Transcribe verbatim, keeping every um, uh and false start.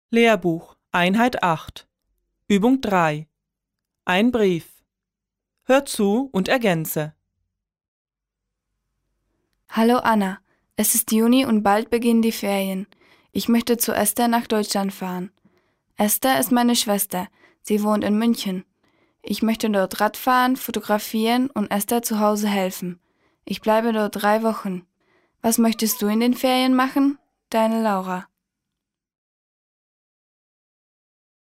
Lehrbuch, Einheit acht, Übung drei. Ein Brief. Hör zu und ergänze. Hallo Anna, es ist Juni und bald beginnen die Ferien. Ich möchte zu Esther nach Deutschland fahren. Esther ist meine Schwester, sie wohnt in München. Ich möchte dort Radfahren, fotografieren und Esther zu Hause helfen. Ich bleibe dort drei Wochen. Was möchtest du in den Ferien machen? Deine Laura.